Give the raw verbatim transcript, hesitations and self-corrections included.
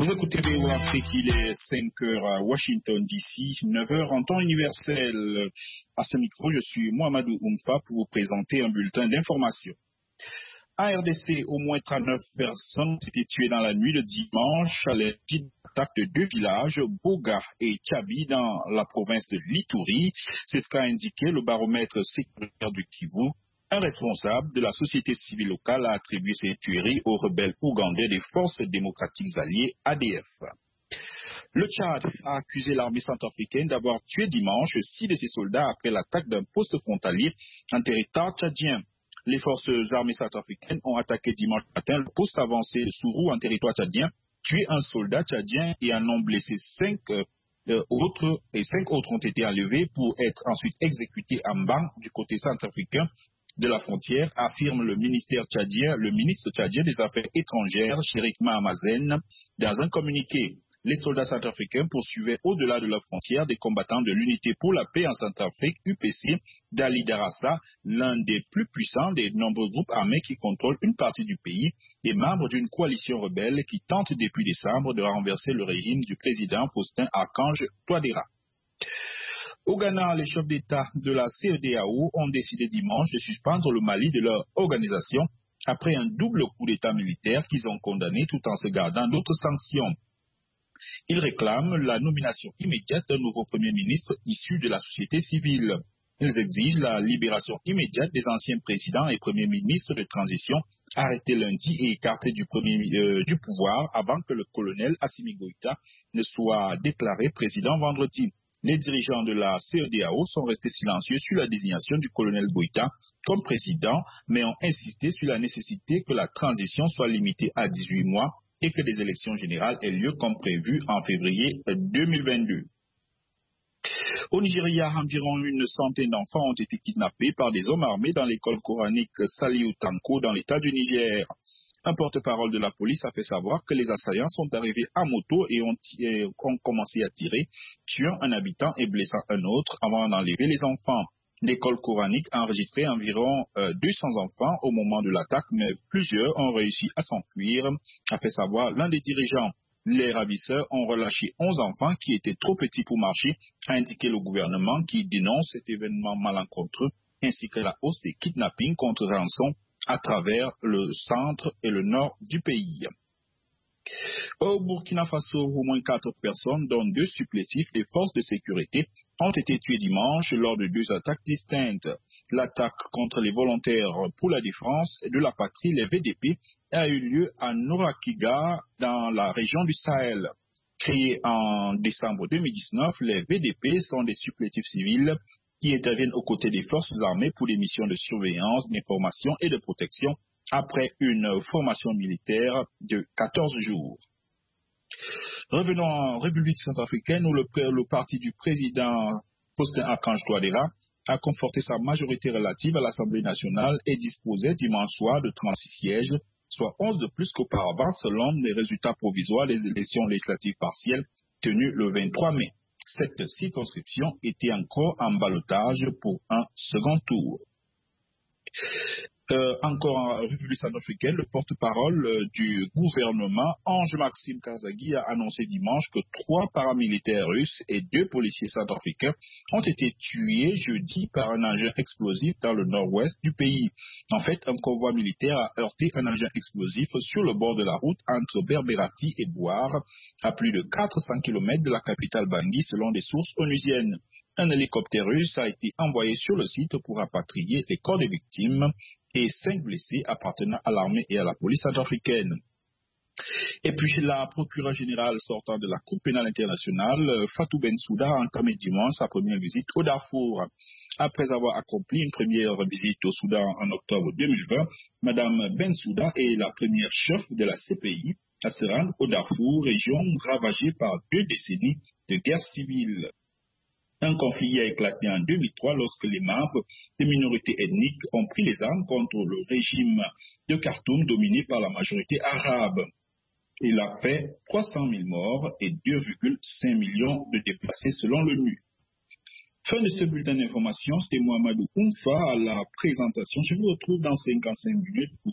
Vous écoutez V O Afrique, il est cinq heures à Washington D C, neuf heures en temps universel. À ce micro, je suis Mohamedou Oumfa pour vous présenter un bulletin d'information. En R D C, au moins trente-neuf personnes ont été tuées dans la nuit de dimanche à l'attaque de deux villages, Boga et Tchabi, dans la province de l'Ituri. C'est ce qu'a indiqué le baromètre sécuritaire du Kivu. Un responsable de la société civile locale a attribué ces tueries aux rebelles ougandais des forces démocratiques alliées A D F. Le Tchad a accusé l'armée centrafricaine d'avoir tué dimanche six de ses soldats après l'attaque d'un poste frontalier en territoire tchadien. Les forces armées centrafricaines ont attaqué dimanche matin le poste avancé de Sourou en territoire tchadien, tué un soldat tchadien et en ont blessé cinq euh, euh, autres, et cinq autres ont été enlevés pour être ensuite exécutés en banc du côté centrafricain de la frontière, affirme le ministère tchadien, le ministre tchadien des Affaires étrangères, Chéric Mahamadou, dans un communiqué. Les soldats centrafricains poursuivaient au-delà de la frontière des combattants de l'Unité pour la paix en Centrafrique, U P C, d'Ali Darassa, l'un des plus puissants des nombreux groupes armés qui contrôlent une partie du pays, et membre d'une coalition rebelle qui tente depuis décembre de renverser le régime du président Faustin Archange Touadéra. Au Ghana, les chefs d'État de la C E D E A O ont décidé dimanche de suspendre le Mali de leur organisation après un double coup d'État militaire qu'ils ont condamné tout en se gardant d'autres sanctions. Ils réclament la nomination immédiate d'un nouveau Premier ministre issu de la société civile. Ils exigent la libération immédiate des anciens présidents et premiers ministres de transition arrêtés lundi et écartés du, premier, euh, du pouvoir avant que le colonel Assimi Goïta ne soit déclaré président vendredi. Les dirigeants de la C E D E A O sont restés silencieux sur la désignation du colonel Goïta comme président, mais ont insisté sur la nécessité que la transition soit limitée à dix-huit mois et que des élections générales aient lieu comme prévu en février deux mille vingt-deux. Au Nigeria, environ une centaine d'enfants ont été kidnappés par des hommes armés dans l'école coranique Saliu Tanko dans l'état du Niger. Un porte-parole de la police a fait savoir que les assaillants sont arrivés à moto et ont, et ont commencé à tirer, tuant un habitant et blessant un autre avant d'enlever les enfants. L'école coranique a enregistré environ euh, deux cents enfants au moment de l'attaque, mais plusieurs ont réussi à s'enfuir, a fait savoir l'un des dirigeants. Les ravisseurs ont relâché onze enfants qui étaient trop petits pour marcher, a indiqué le gouvernement qui dénonce cet événement malencontreux, ainsi que la hausse des kidnappings contre rançon à travers le centre et le nord du pays. Au Burkina Faso, au moins quatre personnes, dont deux supplétifs des forces de sécurité, ont été tuées dimanche lors de deux attaques distinctes. L'attaque contre les volontaires pour la défense de la patrie, les V D P, a eu lieu à Norakiga, dans la région du Sahel. Créés en décembre deux mille dix-neuf, les V D P sont des supplétifs civils qui interviennent aux côtés des forces armées pour des missions de surveillance, d'information et de protection après une formation militaire de quatorze jours. Revenons en République centrafricaine où le, le parti du président Faustin Archange Touadéra a conforté sa majorité relative à l'Assemblée nationale et disposait dimanche soir de trente-six sièges, soit onze de plus qu'auparavant selon les résultats provisoires des élections législatives partielles tenues le vingt-trois mai. Cette circonscription était encore en ballottage pour un second tour. Euh, encore en République centrafricaine, le porte-parole euh, du gouvernement, Ange-Maxime Kazagui, a annoncé dimanche que trois paramilitaires russes et deux policiers centrafricains ont été tués jeudi par un engin explosif dans le nord-ouest du pays. En fait, un convoi militaire a heurté un engin explosif sur le bord de la route entre Berberati et Bouar, à plus de quatre cents kilomètres de la capitale Bangui, selon des sources onusiennes. Un hélicoptère russe a été envoyé sur le site pour rapatrier les corps des victimes et cinq blessés appartenant à l'armée et à la police centrafricaine. Et puis la procureure générale sortant de la Cour pénale internationale, Fatou Bensouda, a entamé dimanche sa première visite au Darfour. Après avoir accompli une première visite au Soudan en octobre deux mille vingt, Madame Bensouda est la première chef de la C P I à se rendre au Darfour, région ravagée par deux décennies de guerre civile. Un conflit a éclaté en deux mille trois lorsque les membres des minorités ethniques ont pris les armes contre le régime de Khartoum dominé par la majorité arabe. Il a fait trois cent mille morts et deux virgule cinq millions de déplacés selon l'ONU. Fin de ce bulletin d'information, c'était Mohamedou Oumfa à la présentation. Je vous retrouve dans cinquante-cinq minutes pour